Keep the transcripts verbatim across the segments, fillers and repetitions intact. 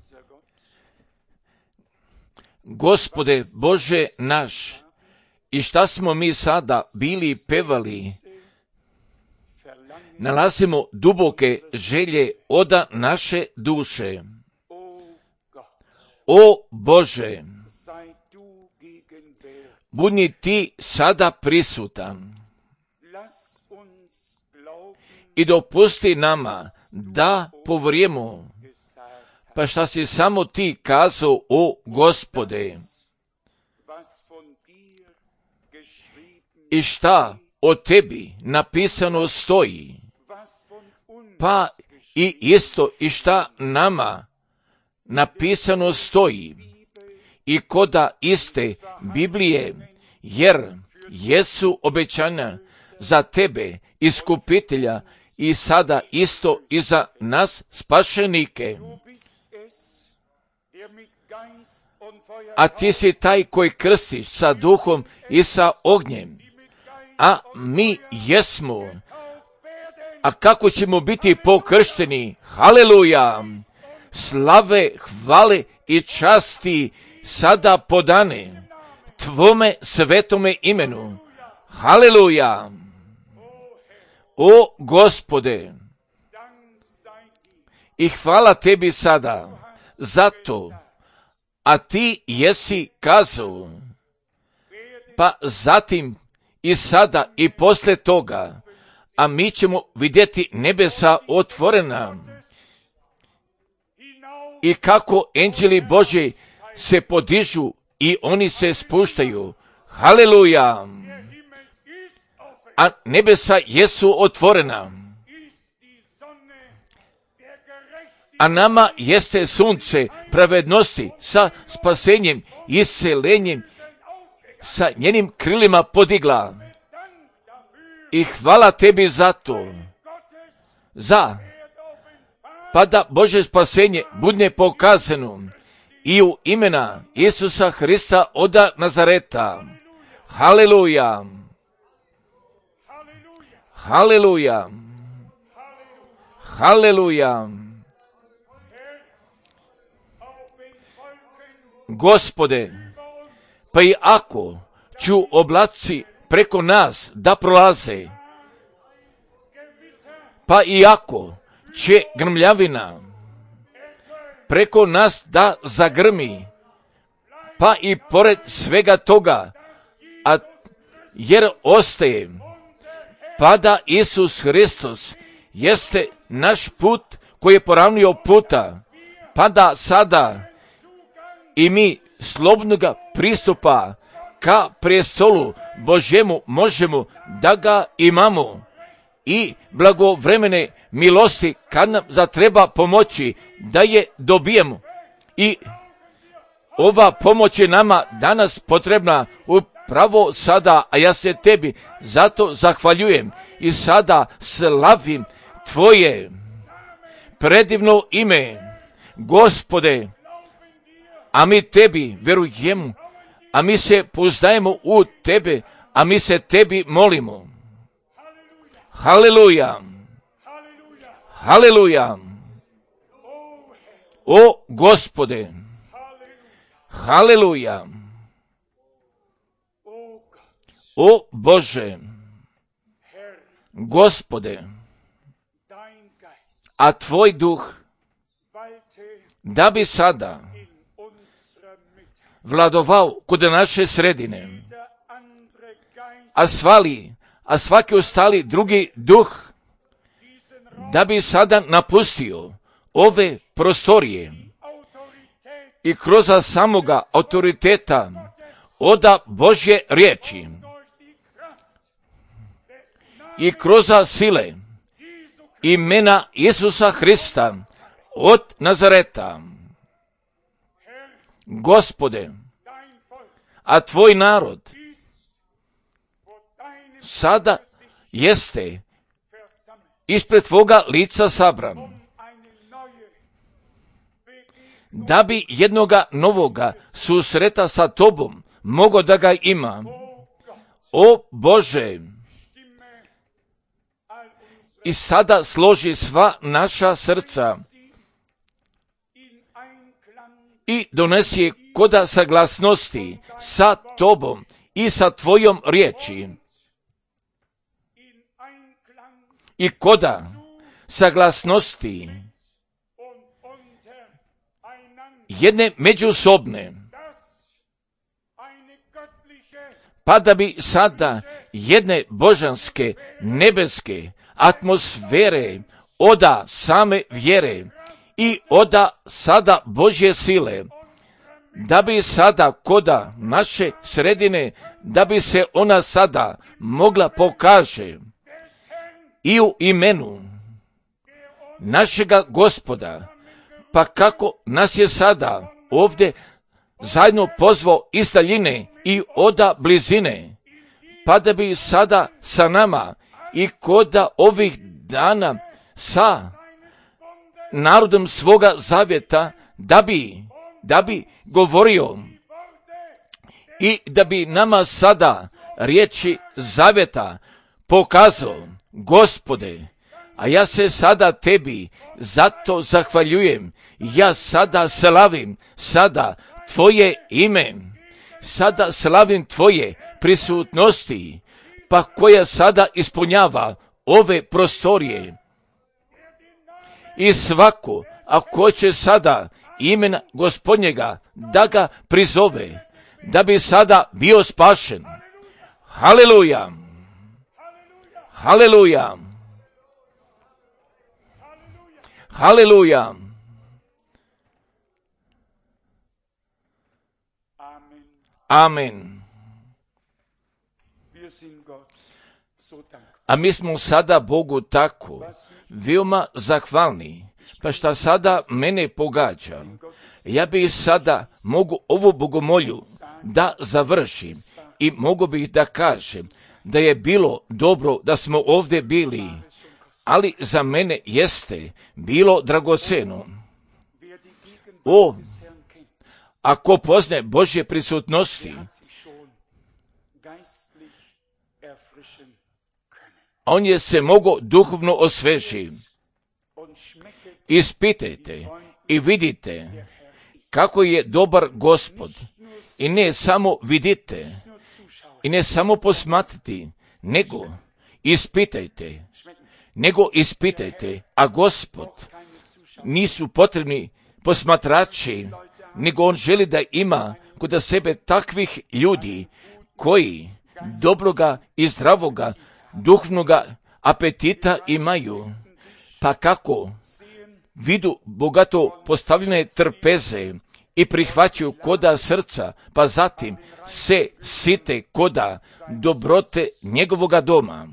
Gospode Bože naš, i šta smo mi sada bili pevali, nalazimo duboke želje oda naše duše. O Bože, budi ti sada prisutan i dopusti nama da povrijemo, pa šta si samo ti kazao, o Gospode, i šta o tebi napisano stoji, pa i isto i šta nama napisano stoji, i koda iste Biblije, jer jesu obećanja za tebe, iskupitelja, i sada isto i za nas spašenike. A ti si taj koji krstiš sa duhom i sa ognjem, a mi jesmo. A kako ćemo biti pokršteni? Haleluja! Slave, hvale i časti sada podane tvome svetome imenu. Haleluja! O Gospode, i hvala tebi sada zato, a ti jesi kazao, pa zatim i sada i posle toga, a mi ćemo vidjeti nebesa otvorena i kako anđeli Božji se podižu i oni se spuštaju. Haleluja! A nebesa jesu otvorena, a nama jeste sunce pravednosti sa spasenjem, iscelenjem, sa njenim krilima podigla. I hvala tebi za to, za, pa da Božje spasenje bude pokazano i u imena Isusa Hrista oda Nazareta. Haleluja! Haleluja! Haleluja! Gospode, pa i ako ću oblaci preko nas da prolaze, pa i ako će grmljavina preko nas da zagrmi, pa i pored svega toga, a jer ostaje, pa da Isus Hristos jeste naš put koji je poravnio puta, pa da sada i mi slobodnoga pristupa ka prestolu Božjemu možemo da ga imamo i blagovremene milosti kad nam zatreba pomoći da je dobijemo. I ova pomoć je nama danas potrebna upravo sada, a ja se tebi zato zahvaljujem i sada slavim tvoje predivno ime, Gospode, a mi tebi verujemo, a mi se pouzdajemo u tebe, a mi se tebi molimo. Haleluja! Haleluja! O Gospode! Haleluja! O Bože! Gospode! A tvoj duh da bi sada vladovao kod naše sredine, a svali, a svaki ostali drugi duh da bi sada napustio ove prostorije i kroz samoga autoriteta oda Božje riječi i kroz sile imena Isusa Hrista od Nazareta. Gospode, a tvoj narod sada jeste ispred tvoga lica sabran, da bi jednoga novoga susreta sa tobom mogo da ga ima. O Bože, i sada složi sva naša srca i donesi je koda saglasnosti sa tobom i sa tvojom riječi. I koda saglasnosti jedne međusobne, pa da bi sada jedne božanske, nebeske atmosfere oda same vjere i oda sada Božje sile, da bi sada koda naše sredine, da bi se ona sada mogla pokaže i u imenu našega Gospoda, pa kako nas je sada ovdje zajedno pozvao iz daljine i oda blizine, pa da bi sada sa nama i koda ovih dana sa narodom svoga zavjeta, da bi, da bi govorio i da bi nama sada riječi zavjeta pokazao. Gospode, a ja se sada tebi zato zahvaljujem, ja sada slavim sada tvoje ime, sada slavim tvoje prisutnosti, pa koja sada ispunjava ove prostorije. I svako, ako će sada imena Gospodnjega da ga prizove, da bi sada bio spašen. Haleluja! Haleluja! Haleluja! Amen. A mi smo sada Bogu tako veoma zahvalni, pa šta sada mene pogađa. Ja bih sada mogu ovu bogomolju da završim i mogu bih da kažem da je bilo dobro da smo ovdje bili, ali za mene jeste bilo dragoceno. O, ako poznaje Božje prisutnosti, on je se mogao duhovno osvežiti. Ispitajte i vidite kako je dobar Gospod. I ne samo vidite, i ne samo posmatrati, nego ispitajte, nego ispitajte, a Gospod nisu potrebni posmatrači, nego on želi da ima kod sebe takvih ljudi koji dobroga i zdravoga duhovnoga apetita imaju, pa kako vidu bogato postavljene trpeze i prihvaćaju koda srca, pa zatim se site koda dobrote njegovoga doma.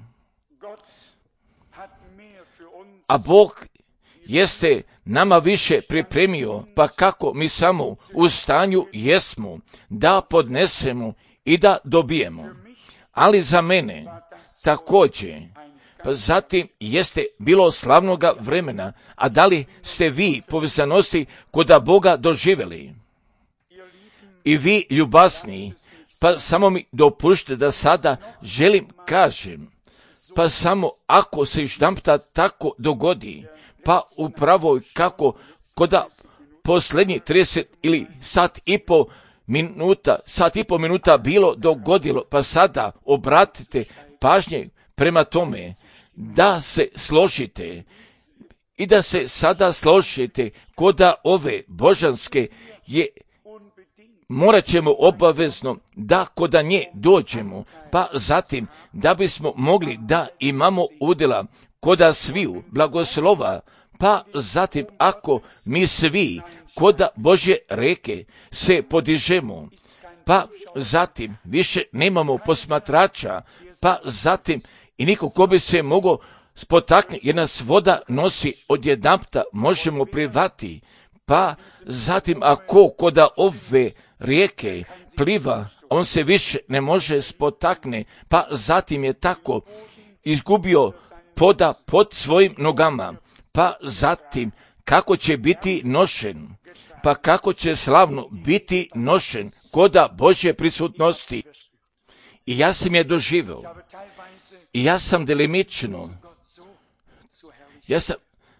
A Bog jeste nama više pripremio, pa kako mi samo u stanju jesmo da podnesemo i da dobijemo. Ali za mene također, pa zatim jeste bilo slavnoga vremena, a da li ste vi povezanosti koda Boga doživjeli? I vi ljubasni, pa samo mi dopušte da sada želim kažem, pa samo ako se jedanputa tako dogodi, pa upravo kako koda posljednji trideset ili sat i po minuta, sat i po minuta bilo dogodilo, pa sada obratite pažnje prema tome da se složite i da se sada složite koda ove božanske je, morat ćemo obavezno da koda nje dođemo, pa zatim da bismo mogli da imamo udjela koda sviju blagoslova, pa zatim ako mi svi koda Božje reke se podižemo, pa zatim više nemamo posmatrača, pa zatim i niko ko bi se mogao spotaknuti jer nas voda nosi odjedanputa možemo privati, pa zatim ako koda ove rijeke pliva, on se više ne može spotakne, pa zatim je tako izgubio poda pod svojim nogama, pa zatim kako će biti nošen, pa kako će slavno biti nošen koda Božje prisutnosti. I ja sam je doživio, i ja sam delimično, ja sam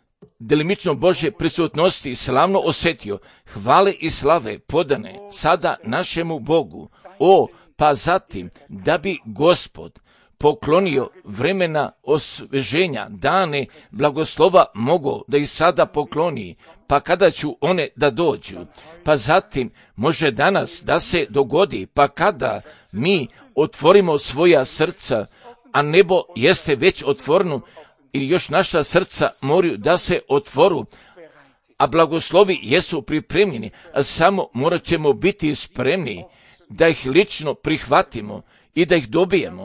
delimično Božje prisutnosti slavno osjetio, hvale i slave podane sada našemu Bogu. O, pa zatim, da bi Gospod poklonio vremena osveženja, dane blagoslova mogo da i sada pokloni, pa kada ću one da dođu, pa zatim može danas da se dogodi, pa kada mi otvorimo svoja srca, a nebo jeste već otvoreno, ili još naša srca moraju da se otvoru, a blagoslovi jesu pripremljeni, a samo morat ćemo biti spremni da ih lično prihvatimo i da ih dobijemo.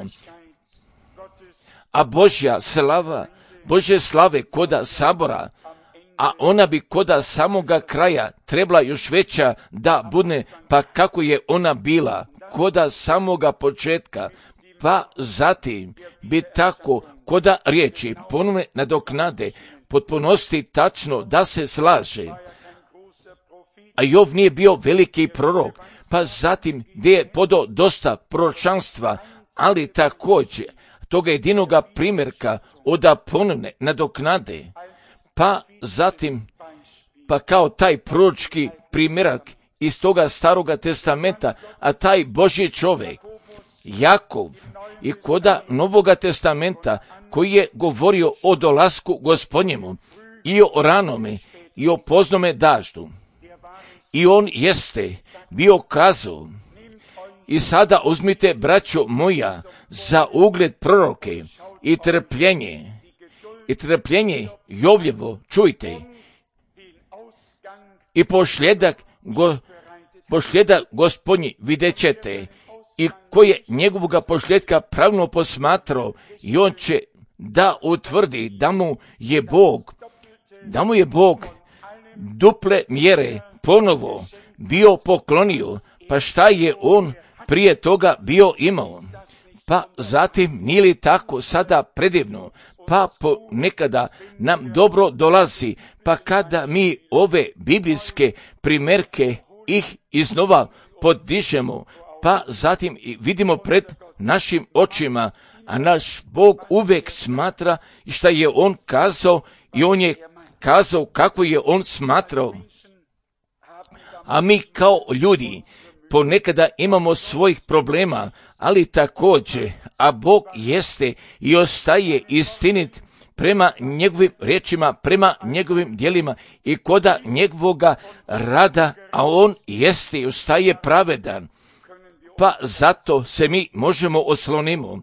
A Božja slava, Božje slave koda sabora, a ona bi koda samoga kraja trebala još veća da bude, pa kako je ona bila koda samoga početka, pa zatim bi tako koda riječi ponovne nadoknade potpunosti tačno da se slaže. A Jov nije bio veliki prorok, pa zatim gdje je podao dosta proročanstva, ali također toga jedinoga primjerka oda ponovne nadoknade, pa zatim, pa kao taj proročki primjerak iz toga staroga testamenta, a taj Božji čovjek, Jakov, i koda Novoga testamenta, koji je govorio o dolasku Gospodnjemu, i o ranome, i o poznome daždu. I on jeste bio kazao, i sada uzmite, braćo moja, za ugled proroke i trpljenje, i trpljenje Jovljevo, čujte, i pošljedak, go, pošljedak Gospodnji vidjet ćete, i ko je njegovoga pošljedka pravilno posmatrao, i on će da utvrdi da mu je Bog, da mu je Bog duple mjere ponovo bio poklonio, pa šta je on prije toga bio imao. Pa zatim nije li tako sada predivno, pa nekada nam dobro dolazi, pa kada mi ove biblijske primjerke ih iznova podižemo, pa zatim vidimo pred našim očima, a naš Bog uvijek smatra šta je on kazao, i on je kazao kako je on smatrao. A mi kao ljudi ponekada imamo svojih problema, ali također, a Bog jeste i ostaje istinit prema njegovim riječima, prema njegovim djelima i koda njegovoga rada, a on jeste i ostaje pravedan. Pa zato se mi možemo oslonimo.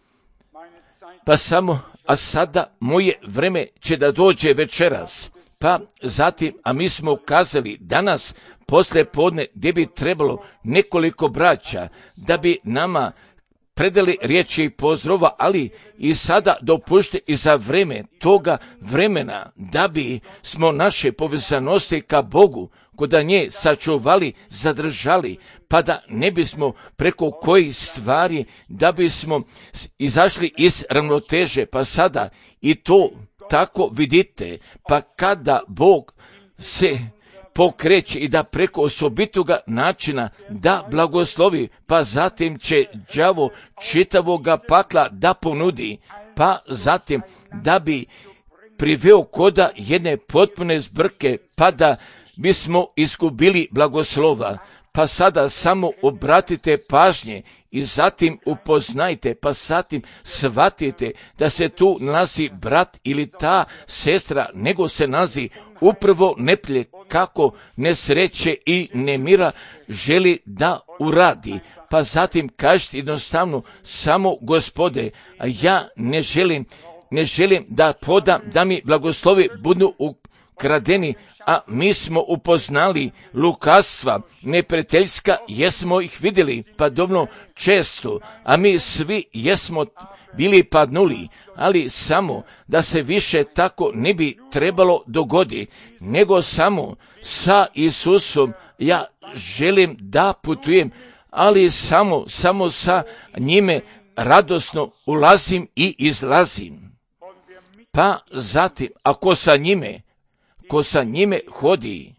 Pa samo, a sada moje vreme će da dođe večeras. Pa zatim, a mi smo kazali danas poslije podne gdje bi trebalo nekoliko braća da bi nama predali riječi i pozdrava, ali i sada dopušte i za vreme toga vremena da bi smo naše povezanosti ka Bogu koda nje sačuvali, zadržali, pa da ne bismo preko kojih stvari da bismo izašli iz ravnoteže, pa sada i to tako vidite, pa kada Bog se pokreće i da preko osobitoga načina da blagoslovi, pa zatim će đavo čitavoga pakla da ponudi, pa zatim da bi priveo koda jedne potpune zbrke, pa da bismo izgubili blagoslova. Pa sada samo obratite pažnje i zatim upoznajte, pa zatim shvatite da se tu nalazi brat ili ta sestra, nego se nalazi upravo neplje kako nesreće i nemira želi da uradi. Pa zatim kažete jednostavno samo Gospode, a ja ne želim, ne želim da podam da mi blagoslovi budu ukradeni, a mi smo upoznali lukavstva neprijateljska, jesmo ih vidjeli pa dovoljno često, a mi svi jesmo bili padnuli, ali samo da se više tako ne bi trebalo dogoditi, nego samo sa Isusom ja želim da putujem, ali samo, samo sa njime radosno ulazim i izlazim. Pa zatim, ako sa njime, ko sa njime hodi,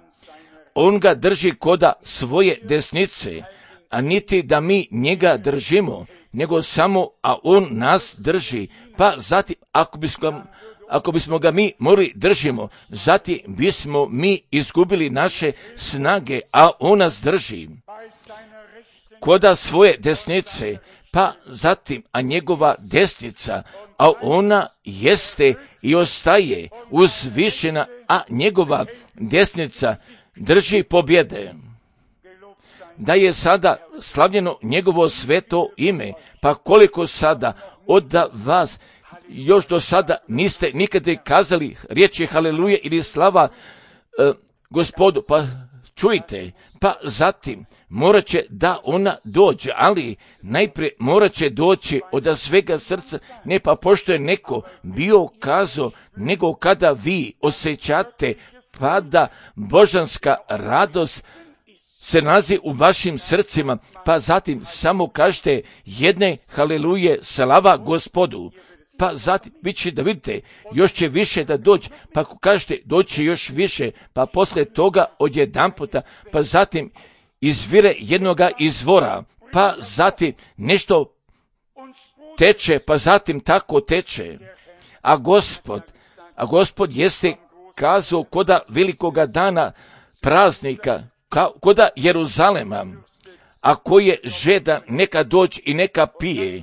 on ga drži koda svoje desnice, a niti da mi njega držimo, nego samo, a on nas drži. Pa zatim, ako bismo ako bismo ga mi morali držimo, zatim bismo mi izgubili naše snage, a on nas drži koda svoje desnice, pa zatim, a njegova desnica, a ona jeste i ostaje uzvišena, a njegova desnica drži pobjede. Da je sada slavljeno njegovo sveto ime, pa koliko sada od vas još do sada niste nikada kazali riječi haleluje ili slava e, Gospodu, pa čujte, pa zatim morat će da ona dođe, ali najprije morat će doći od svega srca, ne pa pošto je neko bio kazao, nego kada vi osjećate pa da božanska radost se nalazi u vašim srcima, pa zatim samo kažete jedne haleluje, slava Gospodu. Pa zatim bit će da vidite, još će više da dođe, pa ako kažete doći još više, pa poslije toga odjedanputa, pa zatim izvire jednoga izvora, pa zatim nešto teče, pa zatim tako teče. A Gospod, a Gospod jeste kazao koda velikoga dana praznika, ka, koda Jeruzalema, a ko je žedan neka dođe i neka pije,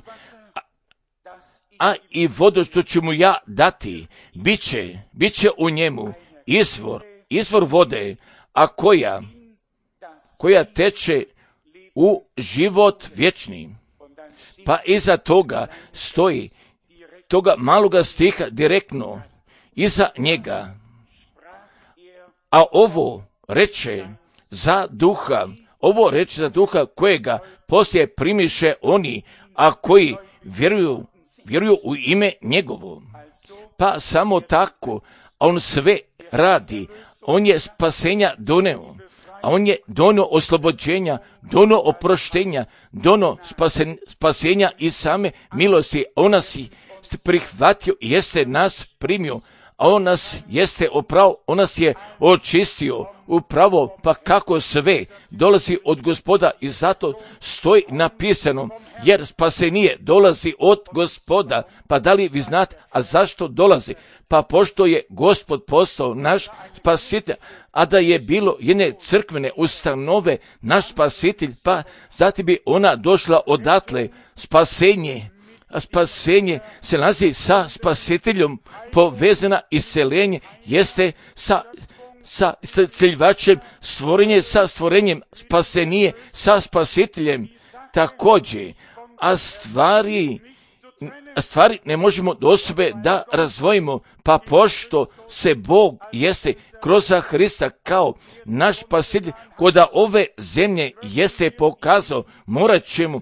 a i vodu što ću mu ja dati, bit će, bit će u njemu izvor, izvor vode, a koja, koja teče u život vječni. Pa iza toga stoji, toga maloga stiha direktno, iza njega. A ovo reče za duha, ovo reče za duha kojega poslije primiše oni, a koji vjeruju vjeruju u ime njegovo. Pa samo tako, on sve radi, on je spasenja doneo, a on je dono oslobođenja, dono oproštenja, dono spasen, spasenja i same milosti. On nas prihvatio i jeste nas primio, a on nas jeste opravo, on nas je očistio upravo, pa kako sve dolazi od Gospoda i zato stoji napisano, jer spasenije dolazi od Gospoda. Pa da li vi znate, a zašto dolazi? Pa pošto je Gospod postao naš spasitelj, a da je bilo jedne crkvene ustanove naš spasitelj, pa zatim bi ona došla odatle spasenje. A spasenje se nalazi sa spasiteljom povezana, isceljenje jeste sa, sa isceljivačem, stvorenje sa stvorenjem, spasenije sa spasiteljem također. A stvari, a stvari ne možemo do sebe da razvojimo, pa pošto se Bog jeste kroz Hrista kao naš spasitelj, koda ove zemlje jeste pokazao, morat ćemo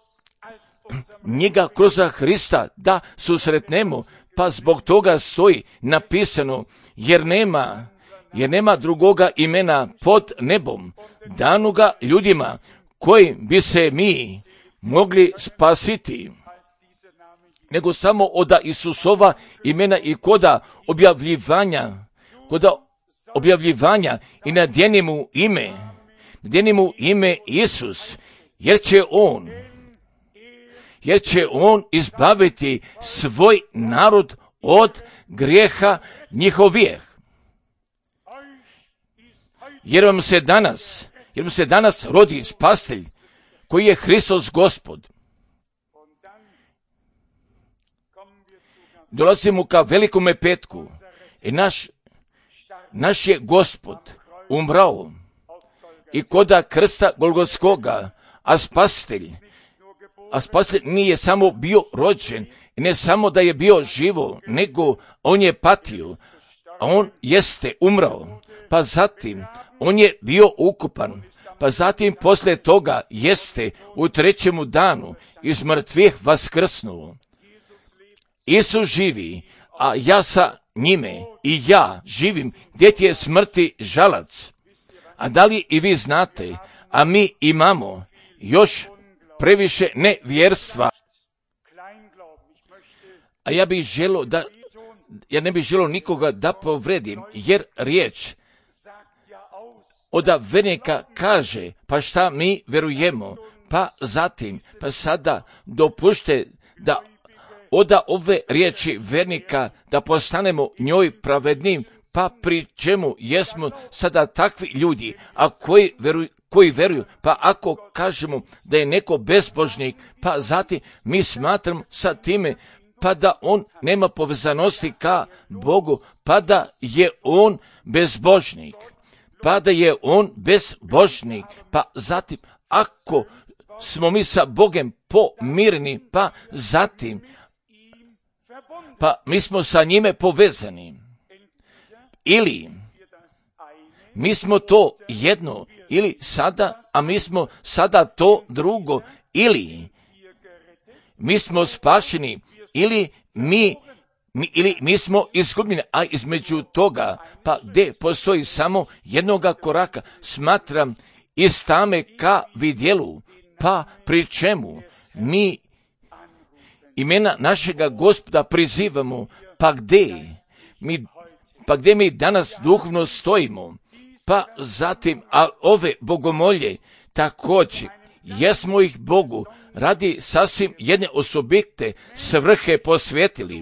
njega kroz Hrista da susretnemo, pa zbog toga stoji napisano, jer nema, jer nema drugoga imena pod nebom danoga ljudima kojim bi se mi mogli spasiti, nego samo od Isusova imena i koda objavljivanja, koda objavljivanja i nadjenimo ime, nadjenimo ime Isus, jer će on jer će on izbaviti svoj narod od grijeha njihovih. Jer vam se danas, jer vam se danas rodi spasitelj, koji je Hristos Gospod. Dolazimo ka velikome petku i naš, naš je Gospod umrao i koda krsta Golgotskoga, a spasitelj, a spasitelj nije samo bio rođen, i ne samo da je bio živo, nego on je patio, a on jeste umrao, pa zatim on je bio ukupan, pa zatim poslije toga jeste u trećemu danu iz mrtvih vaskrsnuo. Isus živi, a ja sa njime i ja živim, gdje ti je smrti žalac. A da li i vi znate, a mi imamo još previše nevjerstva. A ja bih želio da, ja ne bih želio nikoga da povredim, jer riječ od vernika kaže, pa šta mi verujemo, pa zatim, pa sada dopušte da oda ove riječi vernika da postanemo njoj pravednim, pa pri čemu jesmo sada takvi ljudi, a koji veruju, koji veruju, pa ako kažemo da je neko bezbožnik, pa zatim mi smatramo sa time, pa da on nema povezanosti ka Bogu, pa da je on bezbožnik, pa da je on bezbožnik, pa zatim ako smo mi sa Bogom pomireni, pa zatim, pa mi smo sa njime povezani. Ili mi smo to jedno, ili sada, a mi smo sada to drugo, ili mi smo spašeni, ili mi, mi, ili mi smo izgubljeni, a između toga, pa gdje postoji samo jednoga koraka, smatram iz tame ka vidjelu, pa pri čemu mi imena našega Gospoda prizivamo, pa gdje mi, pa gdje mi danas duhovno stojimo, pa zatim, a ove bogomolje također, jesmo ih Bogu radi sasvim jedne osobite svrhe posvetili.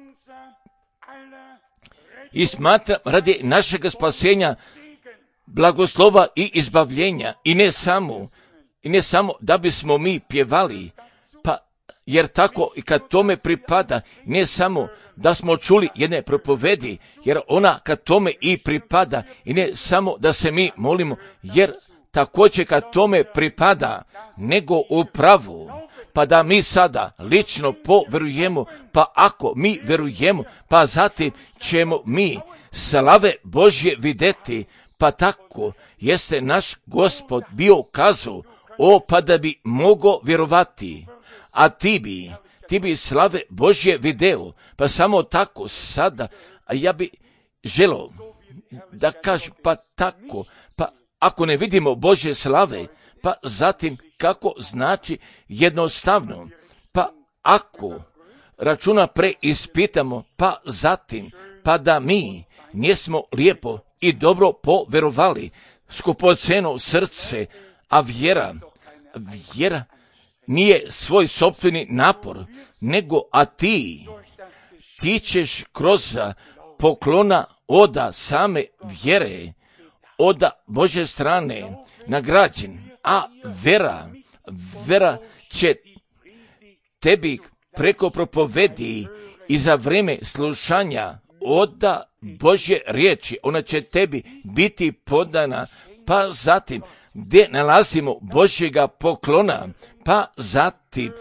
I smatram radi našega spasenja, blagoslova i izbavljenja, i ne samo, i ne samo da bismo mi pjevali, pa jer tako i kad tome pripada, ne samo da smo čuli jedne propovedi, jer ona kad tome i pripada, i ne samo da se mi molimo, jer također kad tome pripada, nego u pravu, pa da mi sada lično poverujemo, pa ako mi verujemo, pa zatim ćemo mi slave Božje vidjeti, pa tako jeste naš Gospod bio kazao, o pa da bi mogao vjerovati, a ti bi, ti bi slave Božje video, pa samo tako sada, a ja bi želio da kažem, pa tako, pa ako ne vidimo Božje slave, pa zatim kako znači jednostavno, pa ako računa preispitamo, pa zatim, pa da mi nismo lijepo i dobro poverovali, skupoceno srce, a vjera, vjera nije svoj sopstveni napor, nego a ti, ti ćeš kroz poklona oda same vjere, oda Božje strane nagrađen, a vera, vera će tebi preko propovedi i za vrijeme slušanja oda Božje riječi, ona će tebi biti podana, pa zatim gdje nalazimo Božjega poklona, pa zatim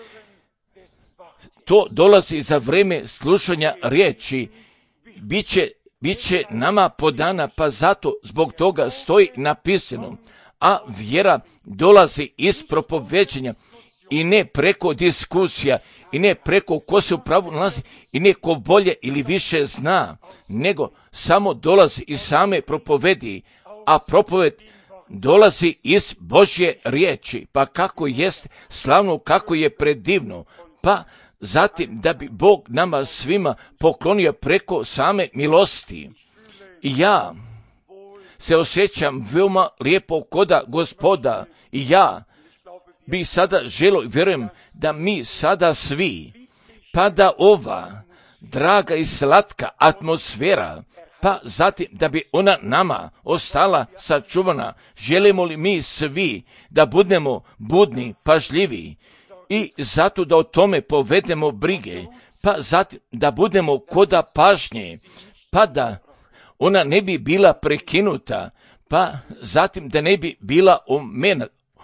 to dolazi za vrijeme slušanja riječi, bit će, bit će nama podana, pa zato zbog toga stoji napisano, a vjera dolazi iz propoveđenja i ne preko diskusija, i ne preko ko se u pravu nalazi, i ne ko bolje ili više zna, nego samo dolazi iz same propovedi, a propoved dolazi iz Božje riječi, pa kako jest slavno, kako je predivno, pa zatim da bi Bog nama svima poklonio preko same milosti. I ja se osjećam veoma lijepo koda Gospoda, i ja bi sada želio, vjerujem da mi sada svi, pa da ova draga i slatka atmosfera, pa zatim da bi ona nama ostala sačuvana, želimo li mi svi da budemo budni, pažljivi, i zato da o tome povedemo brige, pa zatim da budemo koda pažnje, pa da ona ne bi bila prekinuta, pa zatim da ne bi bila omena.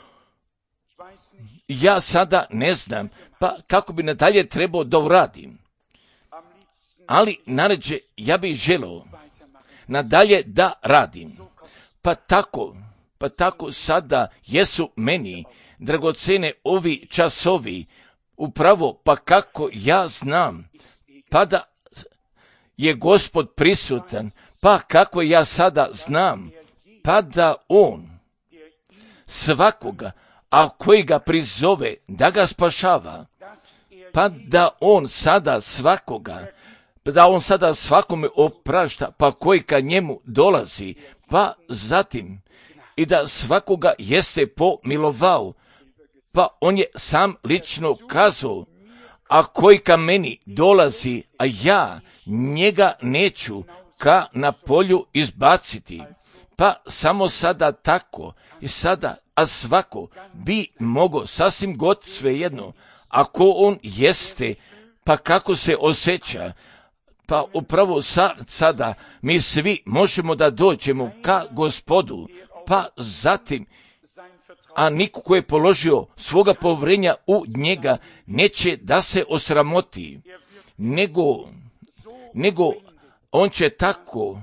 Ja sada ne znam, pa kako bi nadalje trebao da uradim, ali naređe ja bih želio nadalje da radim, pa tako, pa tako sada jesu meni dragocene ovi časovi, upravo pa kako ja znam, pa da je Gospod prisutan, pa kako ja sada znam, pa da On svakoga, a koji ga prizove da ga spašava, pa da On sada svakoga, da On sada svakome oprašta, pa koji ka njemu dolazi, pa zatim i da svakoga jeste pomilovao, pa On je sam lično kazao, a koji ka meni dolazi, a ja njega neću ka na polju izbaciti. Pa samo sada tako i sada, a svako bi mogao sasvim god svejedno, ako on jeste, pa kako se osjeća, pa upravo sa, sada mi svi možemo da dođemo ka Gospodu, pa zatim, a niko ko je položio svoga povjerenja u njega neće da se osramoti, nego, nego on će tako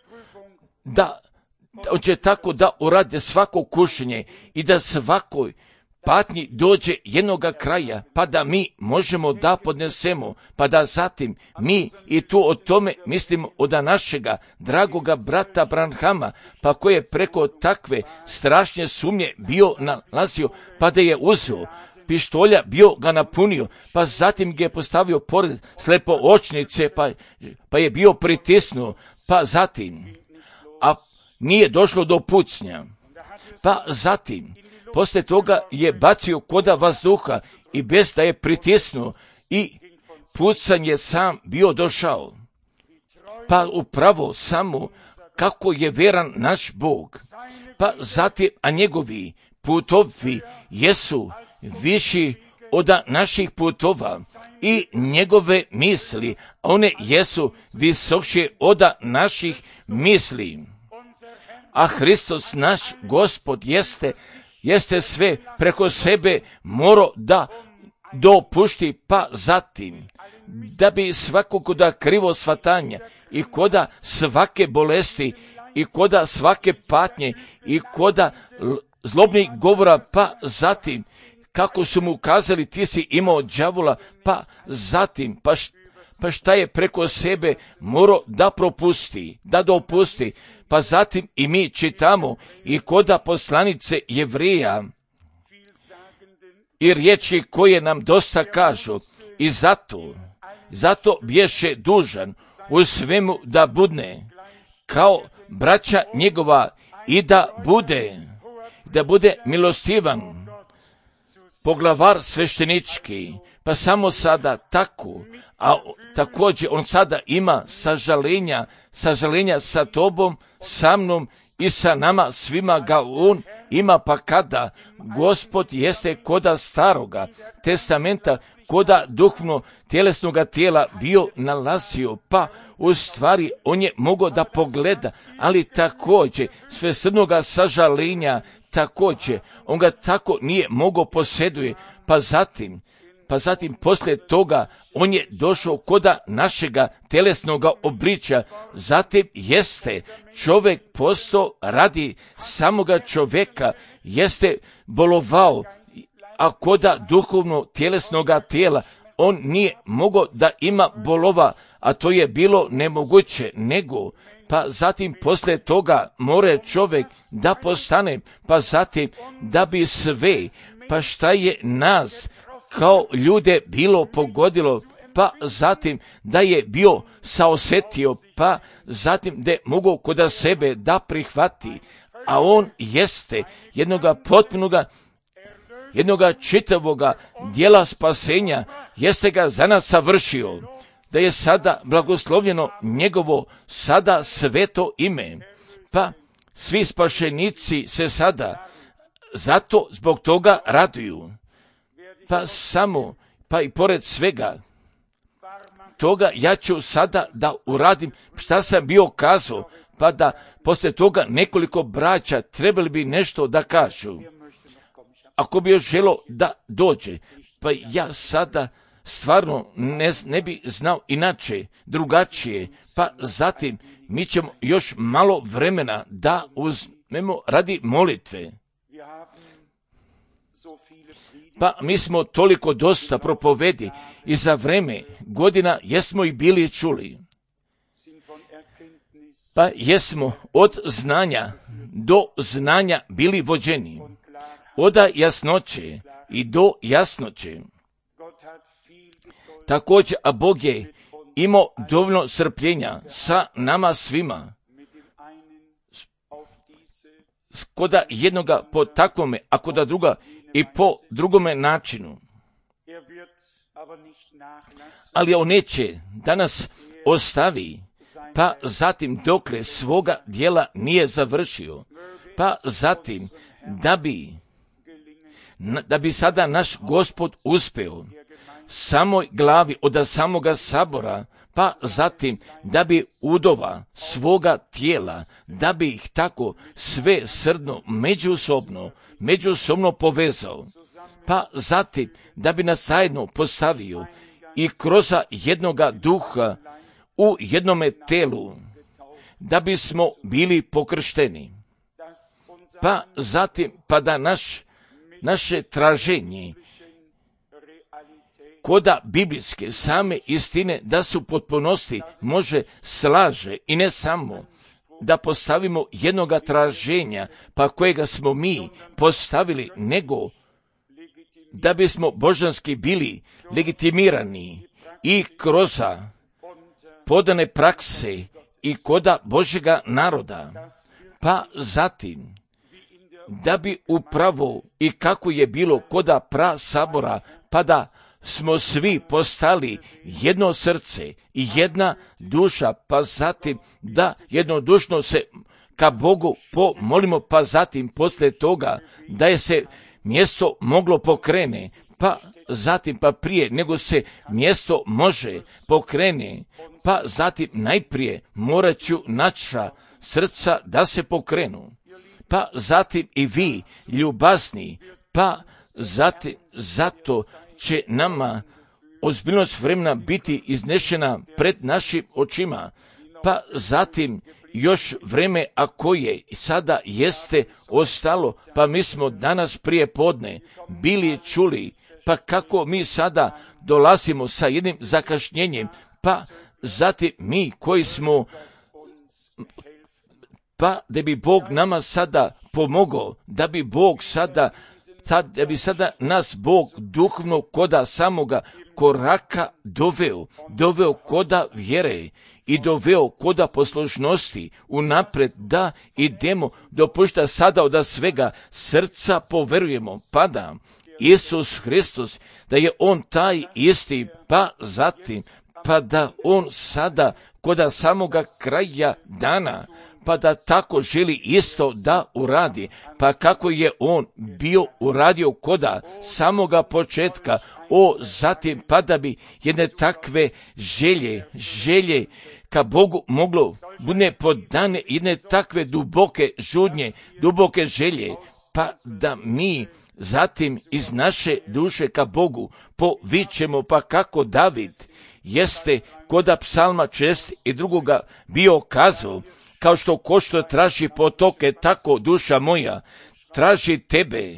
da on će tako da urade svako kušenje i da svakoj patnji dođe jednoga kraja, pa da mi možemo da podnesemo, pa da zatim mi i tu o tome mislimo od našega dragoga brata Branhama, pa koji je preko takve strašne sumnje bio nalazio, pa da je uzeo pištolja, bio ga napunio, pa zatim ga je postavio pored slepo očnice, pa, pa je bio pritisnuo, pa zatim, a nije došlo do pucnja, pa zatim, poslije toga je bacio koda vazduha i bez da je pritisnuo i pucanj je sam bio došao. Pa upravo samo kako je veran naš Bog, pa zatim, a njegovi putovi jesu viši od naših putova i njegove misli, one jesu visoke od naših misli. A Hristos naš Gospod jeste jeste sve preko sebe morao da dopušti, pa zatim, da bi svako koda krivo shvatanja i koda svake bolesti i koda svake patnje i koda zlobnih govora, pa zatim, kako su mu kazali ti si imao đavola, pa zatim, pa, š, pa šta je preko sebe morao da propusti, da dopusti. Pa zatim i mi čitamo i koda poslanice Jevrija i riječi koje nam dosta kažu i zato, zato bješe dužan u svemu da budne kao braća njegova i da bude, da bude milostivan, poglavar sveštenički, pa samo sada tako, a također on sada ima sažalenja, sažalenja sa tobom, sa mnom i sa nama svima ga on ima, pa kada Gospod jeste koda staroga testamenta, koda duhovno tjelesnoga tijela bio nalazio, pa u stvari on je mogao da pogleda, ali također sve srnoga sažalenja, također on ga tako nije mogao posjeduje, pa zatim Pa zatim poslije toga on je došao koda našega telesnoga obličja, zatim jeste čovjek postao radi samoga čovjeka, jeste bolovao, a koda duhovno tjelesnoga tijela on nije mogao da ima bolova, a to je bilo nemoguće, nego pa zatim poslije toga more čovjek da postane, pa zatim da bi sve, pa šta je nas kao ljude bilo pogodilo, pa zatim da je bio saosetio, pa zatim da je mogao kod sebe da prihvati, a on jeste jednoga potpunoga, jednoga čitavoga dijela spasenja, jeste ga za nas savršio, da je sada blagoslovljeno njegovo sada sveto ime, pa svi spašenici se sada zato zbog toga raduju. Pa samo, pa i pored svega toga ja ću sada da uradim šta sam bio kazao, pa da poslije toga nekoliko braća trebali bi nešto da kažu. Ako bi još želo da dođe, pa ja sada stvarno ne, ne bi znao inače, drugačije, pa zatim mi ćemo još malo vremena da uzmemo radi molitve. Pa mi smo toliko dosta propovedi i za vreme godina jesmo i bili čuli. Pa jesmo od znanja do znanja bili vođeni, od jasnoće i do jasnoće. Također, a Bog je imao dovoljno strpljenja sa nama svima, koda jednoga po takvome, a koda druga i po drugome načinu. ali on neće da nas ostavi, pa zatim dokle svoga djela nije završio, pa zatim da bi, da bi sada naš Gospod uspeo samoj glavi od samoga sabora, pa zatim da bi udova svoga tijela, da bi ih tako sve srdno međusobno, međusobno povezao, pa zatim da bi nas zajedno postavio i kroz jednoga duha u jednome telu, da bismo bili pokršteni, pa zatim pa da naš, naše traženje koda biblijske same istine da se u potpunosti može slaže i ne samo da postavimo jednoga traženja pa kojega smo mi postavili, nego da bismo božanski bili legitimirani i kroz podane prakse i koda Božjega naroda, pa zatim da bi upravo i kako je bilo koda pra sabora, pa da smo svi postali jedno srce i jedna duša, pa zatim da jednodušno se ka Bogu pomolimo, pa zatim poslije toga da je se mjesto moglo pokrene, pa zatim pa prije nego se mjesto može pokrene, pa zatim najprije morat ću naša srca da se pokrenu, pa zatim i vi ljubazni, pa zatim zato će nama ozbiljnost vremena biti iznešena pred našim očima, pa zatim još vreme ako je sada jeste ostalo, pa mi smo danas prije podne bili čuli, pa kako mi sada dolazimo sa jednim zakašnjenjem, pa zatim mi koji smo, pa da bi Bog nama sada pomogao, da bi Bog sada Tad, da bi sada nas Bog duhovno koda samoga koraka doveo, doveo koda vjere i doveo koda poslušnosti unapred da idemo, dopušta sada od svega srca poverujemo, pa da Isus Hristos, da je On taj isti, pa zatim, pa da On sada koda samoga kraja dana, pa da tako želi isto da uradi, pa kako je on bio uradio koda samoga početka, o zatim pa da bi jedne takve želje, želje ka Bogu moglo bude podane, jedne takve duboke žudnje, duboke želje, pa da mi zatim iz naše duše ka Bogu povićemo, pa kako David jeste koda psalma šest i drugoga bio kazao, kao što ko što traži potoke, tako duša moja traži tebe,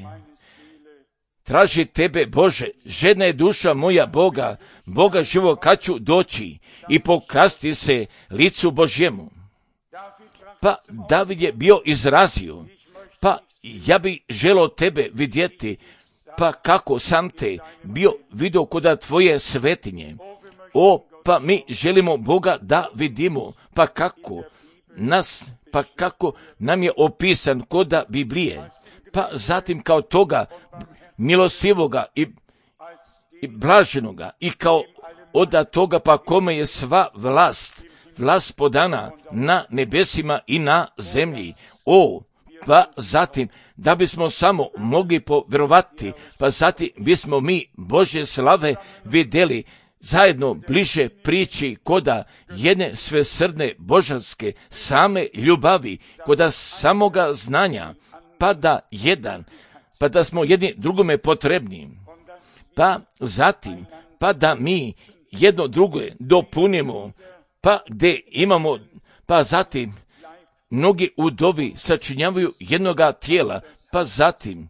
traži tebe Bože, žedna je duša moja Boga, Boga živo kad ću doći i pokazati se licu Božjemu. Pa David je bio izrazio, pa ja bi želio tebe vidjeti, pa kako sam te bio vidio koda tvoje svetinje. O, pa mi želimo Boga da vidimo, pa kako nas, pa kako nam je opisan koda Biblije, pa zatim kao toga milostivoga i, i blaženoga i kao od toga pa kome je sva vlast, vlast podana na nebesima i na zemlji. O, pa zatim da bismo samo mogli povjerovati, pa zatim bismo mi Božje slave vidjeli zajedno bliže priči koda jedne svesrdne božanske same ljubavi, koda samoga znanja, pa da jedan, pa da smo jedni drugome potrebni, pa zatim, pa da mi jedno drugo dopunimo, pa gdje imamo, pa zatim mnogi udovi sačinjavaju jednoga tijela, pa zatim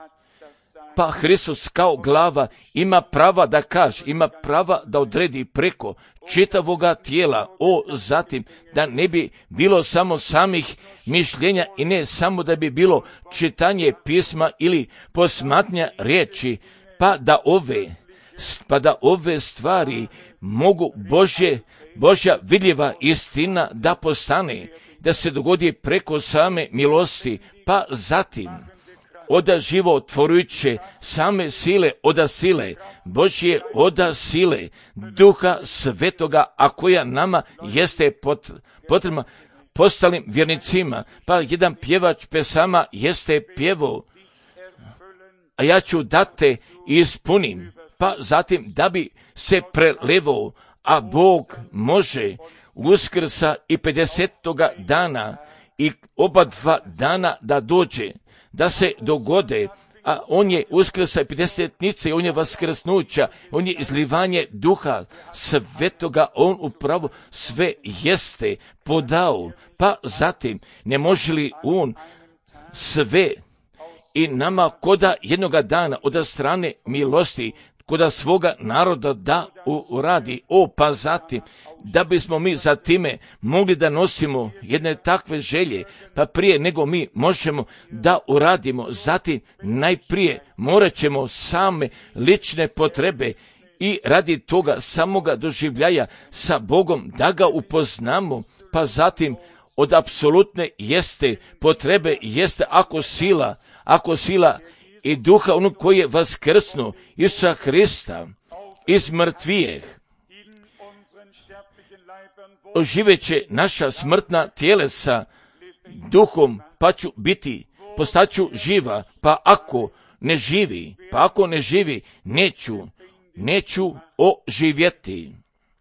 pa Hristos kao glava ima prava da kaže, ima prava da odredi preko čitavoga tijela, o zatim da ne bi bilo samo samih mišljenja i ne samo da bi bilo čitanje pisma ili posmatnja riječi, pa da ove, pa da ove stvari mogu Božje, Božja vidljiva istina da postane, da se dogodi preko same milosti, pa zatim oda životvorujuće same sile, oda sile, Božje oda sile, Duha Svetoga, a koja nama jeste potrebna postalim vjernicima. Pa jedan pjevač pesama jeste pjevo, a ja ću da te ispunim, pa zatim da bi se prelevao, a Bog može Uskrsa i pedesetoga dana i oba dva dana da dođe, da se dogode, a on je Uskrsa i pedesetnice, on je vaskrsnuća, on je izlivanje Duha Svetoga, on upravo sve jeste podao, pa zatim ne može li on sve i nama koda jednoga dana od strane milosti koda svoga naroda da uradi, o pa zatim da bismo mi za time mogli da nosimo jedne takve želje, pa prije nego mi možemo da uradimo, zatim najprije morat ćemo same lične potrebe i radi toga samoga doživljaja sa Bogom da ga upoznamo, pa zatim od apsolutne jeste potrebe jeste ako sila, ako sila i Duha onog koji je vaskrsnuo Isusa Hrista iz mrtvijeh oživeće naša smrtna tjelesa duhom, pa ću biti, postaću živa, pa ako ne živi, pa ako ne živi, neću, neću oživjeti.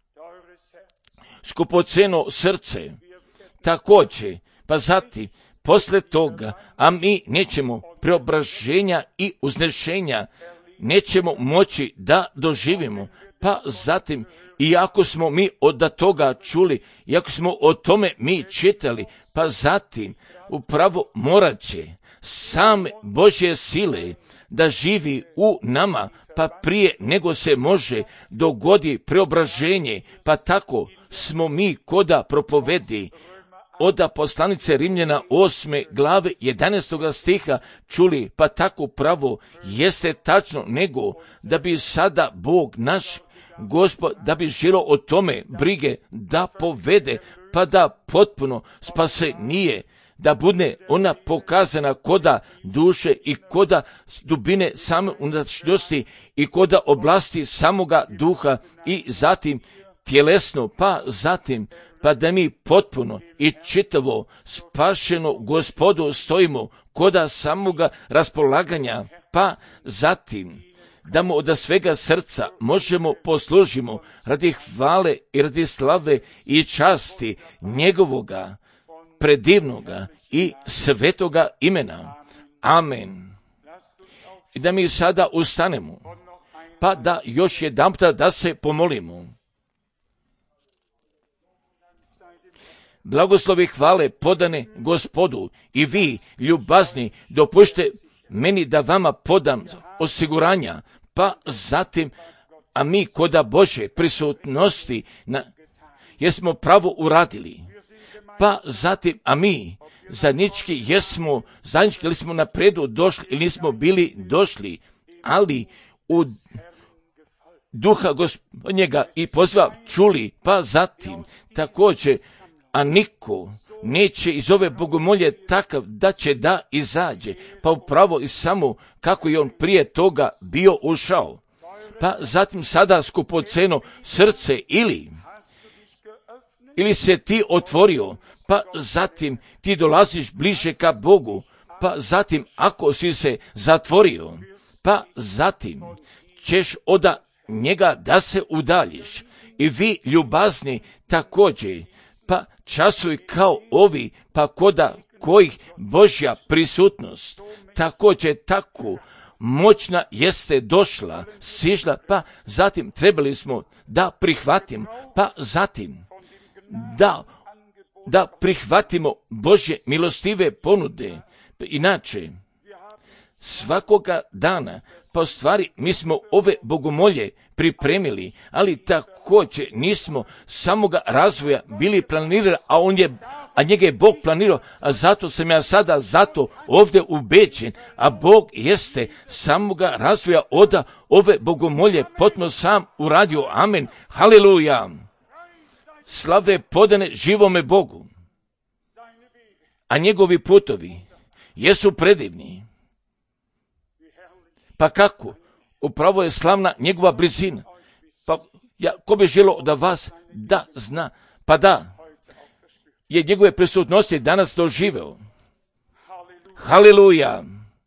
Skupoceno srce, također, pa zatim, posle toga, a mi nećemo preobraženja i uznešenja, nećemo moći da doživimo, pa zatim, iako smo mi od toga čuli, iako smo o tome mi čitali, pa zatim, upravo morat će same Božje sile da živi u nama, pa prije nego se može dogodi preobraženje, pa tako smo mi koda propovedi od poslanice Rimljana osme glave jedanaestoga stiha čuli, pa tako pravo jeste tačno, nego da bi sada Bog naš Gospod, da bi žilo o tome brige da povede, pa da potpuno spase nije, da bude ona pokazana koda duše i koda dubine same unutrašnjosti i koda oblasti samoga duha i zatim tjelesno, pa zatim pa da mi potpuno i čitavo spašeno Gospodu stojimo koda samoga raspolaganja, pa zatim da mu od svega srca možemo poslužimo radi hvale i radi slave i časti njegovoga predivnoga i svetoga imena. Amen. I da mi sada ustanemo, pa da još jedanputa da se pomolimo. Blagoslovi hvale podane Gospodu i vi, ljubazni, dopušte meni da vama podam osiguranja, pa zatim, a mi koda Bože prisutnosti na, jesmo pravo uradili, pa zatim, a mi zajednički jesmo, zajednički li smo napredu došli ili nismo bili došli, ali u Duha Gospodnjega i pozva čuli, pa zatim također, a niko neće iz ove bogomolje takav da će da izađe, pa upravo i samo kako je on prije toga bio ušao. Pa zatim sada skupoceno srce ili, ili se ti otvorio, pa zatim ti dolaziš bliže ka Bogu, pa zatim ako si se zatvorio, pa zatim ćeš od njega da se udaljiš. I vi ljubazni također, pa časuj kao ovi, pa koda kojih Božja prisutnost također tako moćna jeste došla, sišla, pa zatim trebali smo da prihvatimo, pa zatim da, da prihvatimo Božje milostive ponude. Inače, svakoga dana, pa u stvari mi smo ove bogomolje pripremili, ali također nismo samoga razvoja bili planirali, a on je, a njega je Bog planirao, a zato sam ja sada zato ovdje ubeđen, a Bog jeste samoga razvoja oda ove bogomolje potpuno sam uradio. Amen. Haleluja. Slave podane živome Bogu, a njegovi putovi jesu predivni. Pa kako? Upravo je slavna njegova blizina. Pa ja, ko bi želio da vas da zna, pa da je njegove prisutnosti danas doživeo. Haleluja!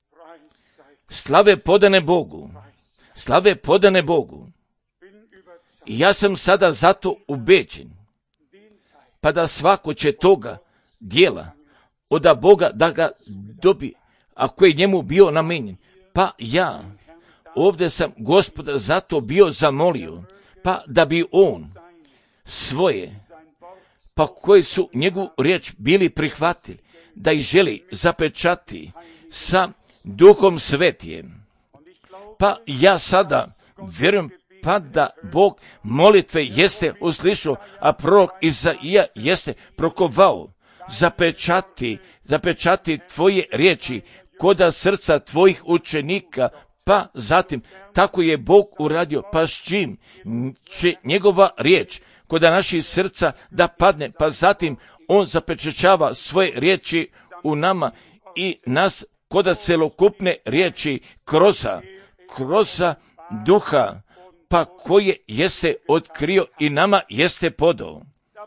Slave podane Bogu. Slave podane Bogu. I ja sam sada zato ubeđen, pa da svako će toga dijela od Boga da ga dobi, ako je njemu bio namenjen. Pa ja ovdje sam Gospoda zato bio zamolio, pa da bi on svoje, pa koji su njegovu riječ bili prihvatili, da ih želi zapečati sa Duhom Svetijem. Pa ja sada vjerujem pa da Bog molitve jeste uslišao, a prorok Izaija jeste prokovao, zapečati, zapečati tvoje riječi koda srca tvojih učenika, pa zatim tako je Bog uradio, pa s čim će njegova riječ koda naših srca da padne, pa zatim on zapečećava svoje riječi u nama i nas koda celokupne riječi kroza, kroza duha, pa koje jeste otkrio i nama jeste podao.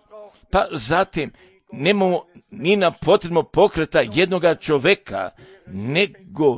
Pa zatim nemamo ni na potrebno pokreta jednoga čoveka, nego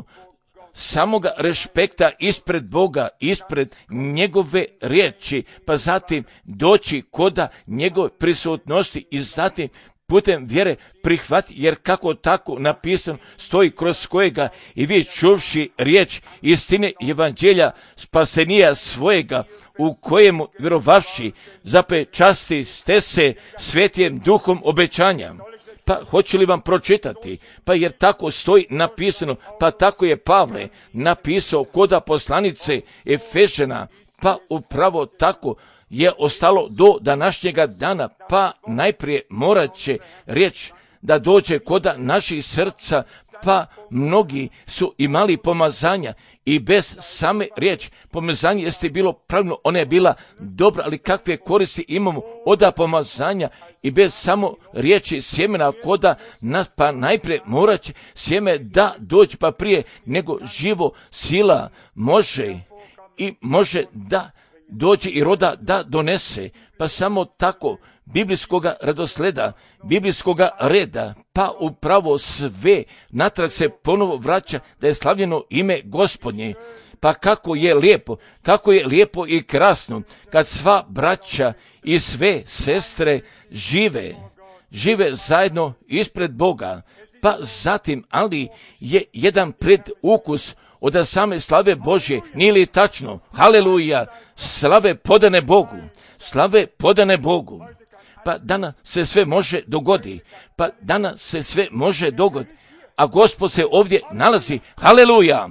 samoga respekta ispred Boga, ispred njegove riječi, pa zatim doći koda njegove prisutnosti i zatim putem vjere prihvati, jer kako tako napisano stoji kroz kojega i vi čuvši riječ istine evanđelja spasenija svojega, u kojemu vjerovavši zapečasti ste se svetijem duhom obećanja. Pa hoću li vam pročitati? Pa jer tako stoji napisano, pa tako je Pavle napisao koda poslanice Efežana, pa upravo tako je ostalo do današnjega dana, pa najprije morat će riječ da dođe koda naših srca, pa mnogi su imali pomazanja i bez same riječi. Pomazanje jeste bilo pravilno, ona je bila dobra, ali kakve koristi imamo od pomazanja i bez samo riječi sjemena koda nas, pa najprije morat će sjeme da dođe, pa prije nego živo sila može i može da dođe i roda da donese, pa samo tako biblijskoga redosleda, biblijskoga reda, pa upravo sve natrag se ponovo vraća da je slavljeno ime Gospodnje. Pa kako je lijepo, kako je lijepo i krasno kad sva braća i sve sestre žive, žive zajedno ispred Boga. Pa zatim, ali je jedan predukus od same slave Božje, nije li tačno? Haleluja! Slave podane Bogu, slave podane Bogu. Pa danas se sve može dogodi, pa danas se sve može dogodi, a Gospod se ovdje nalazi. Haleluja!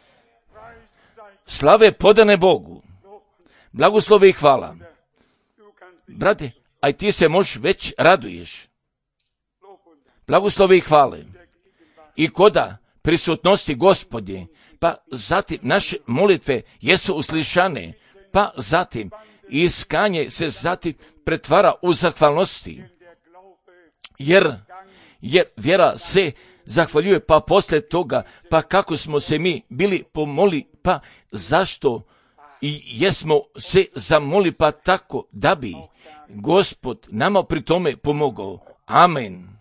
Slave podane Bogu. Blagoslovi i hvala. Brate, aj ti se možeš već raduješ. Blagoslovi i hvale. I koda prisutnosti Gospodje, pa zatim naše molitve jesu uslišane, pa zatim iskanje se zatim pretvara u zahvalnosti, jer, jer vjera se zahvaljuje, pa poslije toga, pa kako smo se mi bili pomoli, pa zašto i jesmo se zamoli, pa tako da bi Gospod nama pri tome pomogao. Amen.